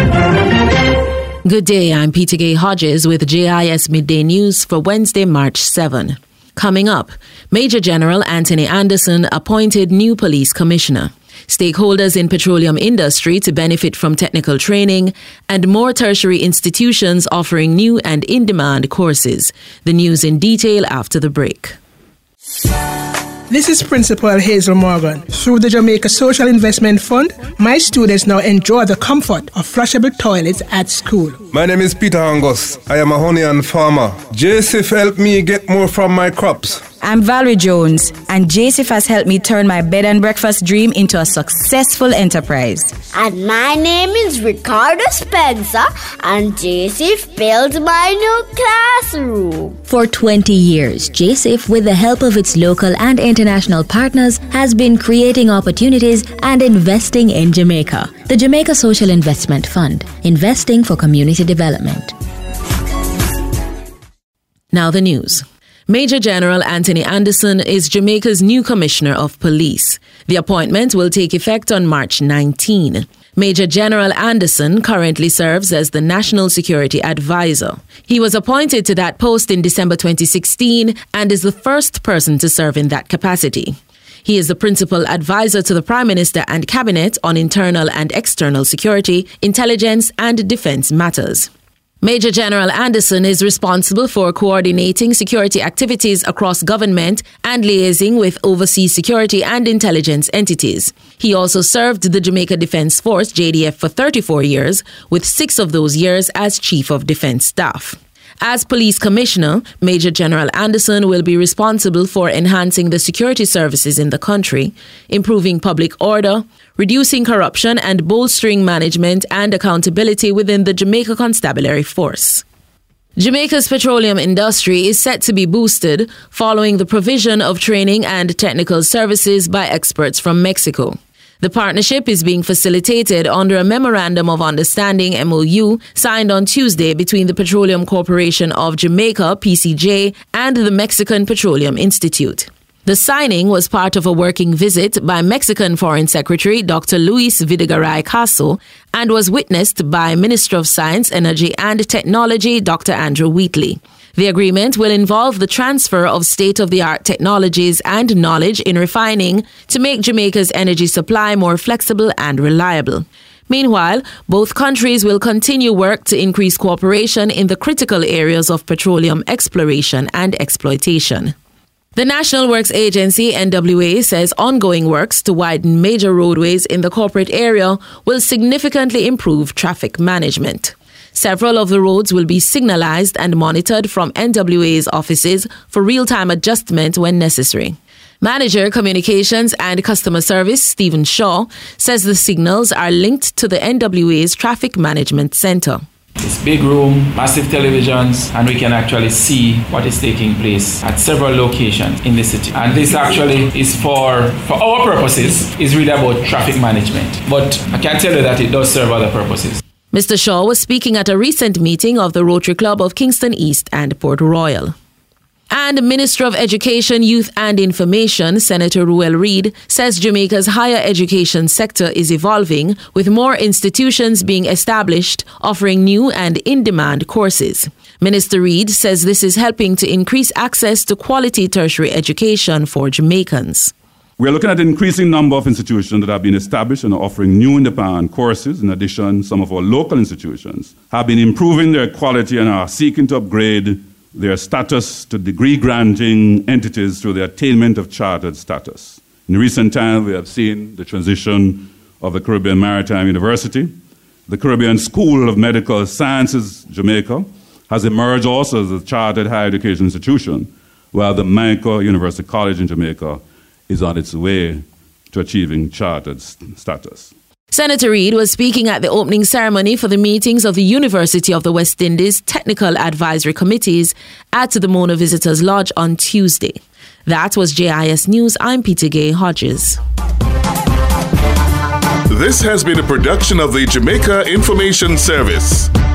Good day, I'm Peter Gay Hodges with JIS Midday News for Wednesday, March 7. Coming up, Major General Anthony Anderson appointed new police commissioner. Stakeholders in petroleum industry to benefit from technical training, and more tertiary institutions offering new and in-demand courses. The news in detail after the break. This is Principal Hazel Morgan. Through the Jamaica Social Investment Fund, my students now enjoy the comfort of flushable toilets at school. My name is Peter Angus. I am a honey farmer. JSIF helped me get more from my crops. I'm Valerie Jones, and JSIF has helped me turn my bed and breakfast dream into a successful enterprise. And my name is Ricardo Spencer, and JSIF built my new classroom. For 20 years, JSIF, with the help of its local and international partners, has been creating opportunities and investing in Jamaica. The Jamaica Social Investment Fund, investing for community development. Now the news. Major General Anthony Anderson is Jamaica's new Commissioner of Police. The appointment will take effect on March 19. Major General Anderson currently serves as the National Security Advisor. He was appointed to that post in December 2016 and is the first person to serve in that capacity. He is the principal advisor to the Prime Minister and Cabinet on internal and external security, intelligence and defense matters. Major General Anderson is responsible for coordinating security activities across government and liaising with overseas security and intelligence entities. He also served the Jamaica Defence Force, JDF, for 34 years, with 6 of those years as Chief of Defence Staff. As Police Commissioner, Major General Anderson will be responsible for enhancing the security services in the country, improving public order, reducing corruption and bolstering management and accountability within the Jamaica Constabulary Force. Jamaica's petroleum industry is set to be boosted following the provision of training and technical services by experts from Mexico. The partnership is being facilitated under a Memorandum of Understanding MOU signed on Tuesday between the Petroleum Corporation of Jamaica, PCJ, and the Mexican Petroleum Institute. The signing was part of a working visit by Mexican Foreign Secretary Dr. Luis Videgaray Caso and was witnessed by Minister of Science, Energy and Technology Dr. Andrew Wheatley. The agreement will involve the transfer of state-of-the-art technologies and knowledge in refining to make Jamaica's energy supply more flexible and reliable. Meanwhile, both countries will continue work to increase cooperation in the critical areas of petroleum exploration and exploitation. The National Works Agency, NWA, says ongoing works to widen major roadways in the corporate area will significantly improve traffic management. Several of the roads will be signalized and monitored from NWA's offices for real-time adjustment when necessary. Manager Communications and Customer Service Stephen Shaw says the signals are linked to the NWA's Traffic Management Center. It's big room, massive televisions, and we can actually see what is taking place at several locations in the city. And this actually is for our purposes, is really about traffic management. But I can tell you that it does serve other purposes. Mr. Shaw was speaking at a recent meeting of the Rotary Club of Kingston East and Port Royal. And Minister of Education, Youth and Information, Senator Ruel Reid, says Jamaica's higher education sector is evolving, with more institutions being established, offering new and in-demand courses. Minister Reid says this is helping to increase access to quality tertiary education for Jamaicans. We are looking at an increasing number of institutions that have been established and are offering new independent courses. In addition, some of our local institutions have been improving their quality and are seeking to upgrade their status to degree-granting entities through the attainment of chartered status. In recent times, we have seen the transition of the Caribbean Maritime University. The Caribbean School of Medical Sciences, Jamaica, has emerged also as a chartered higher education institution, while the Manco University College in Jamaica is on its way to achieving chartered status. Senator Reid was speaking at the opening ceremony for the meetings of the University of the West Indies Technical Advisory Committees at the Mona Visitors Lodge on Tuesday. That was JIS News. I'm Peter Gay Hodges. This has been a production of the Jamaica Information Service.